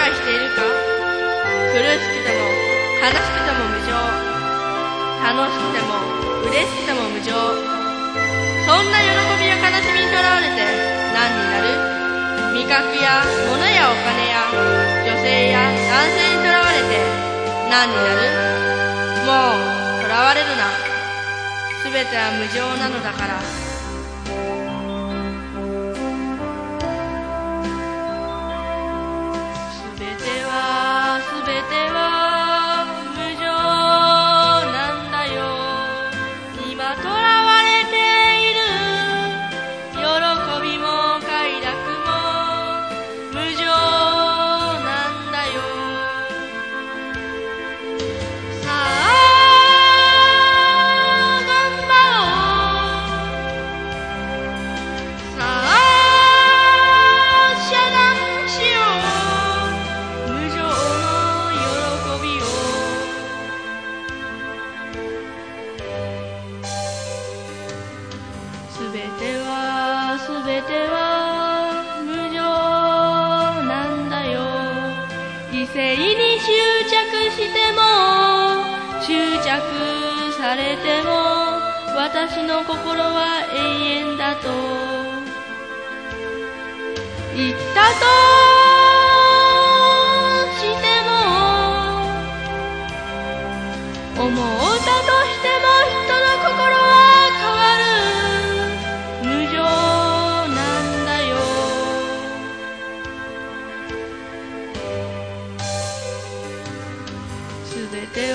解しているか。苦しくても悲しくても無常、楽しくても嬉しくても無常。そんな喜びや悲しみにとらわれて何になる。味覚や物やお金や女性や男性にとらわれて何になる。もうとらわれるな。すべては無常なのだから。すべては無常なんだよ。今とらわれている喜びも快楽も無常なんだよ。さあ頑張ろう。さあ遮断しよう無常の喜びを。すべては無常なんだよ。異性に執着しても執着されても私の心は永遠だと言ったとしても思ったとしても人の心は変わる無常なんだよ。すべて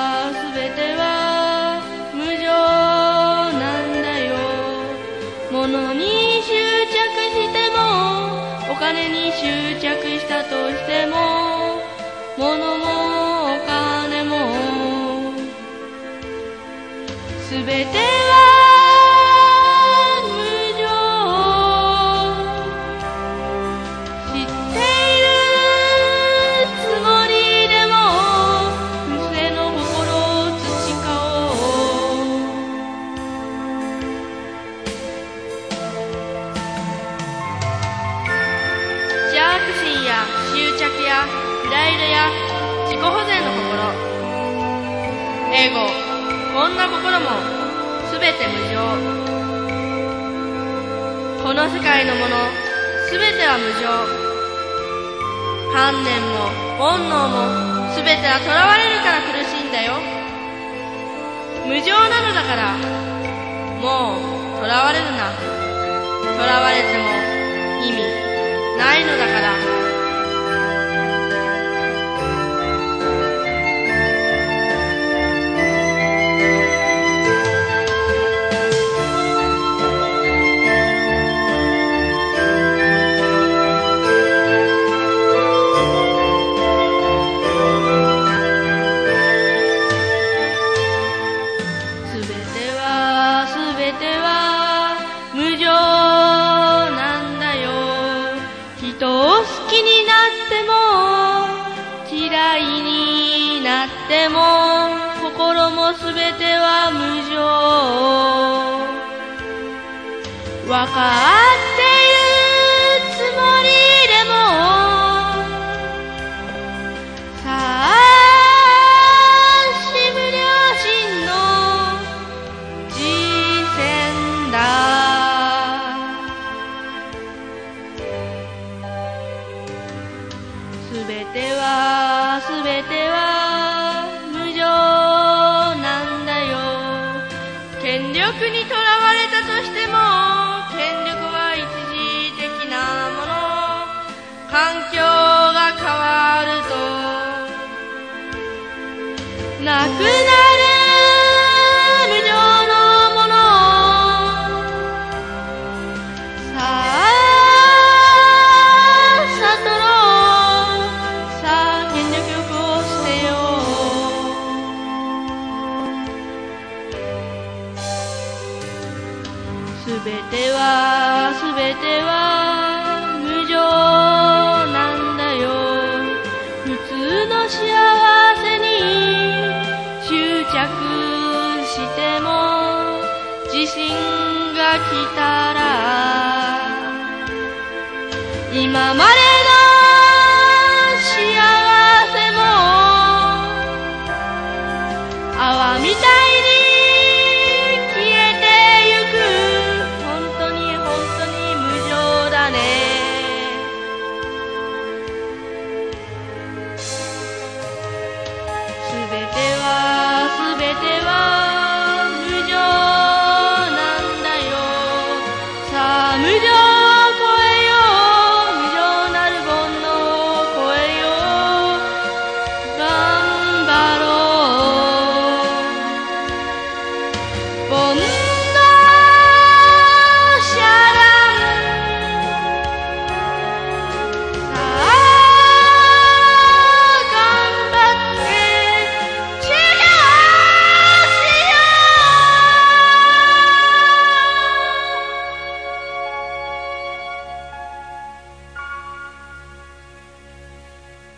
は無常なんだよ。物に執着してもお金に執着したとしても物もお金もすべては執着やプライドや自己保全の心、エゴ、こんな心もすべて無常。この世界のものすべては無常。観念も煩悩もすべては囚われるから苦しいんだよ。無常なのだからもう囚われるな。囚われても意味ないのだから。すべては無常なんだよ。人を好きになっても嫌いになっても心もすべては無常。わかっているつもりでもさあしぶ良心の人選だ。すべては無常なんだよ。権力にとらわれたとしても権力は一時的なもの。環境が変わるとなくなる無常のもの。さあ悟ろう。さあ権力欲を捨てよう。すべては無常なんだよ。普通の幸せに執着しても地震が来たら今まで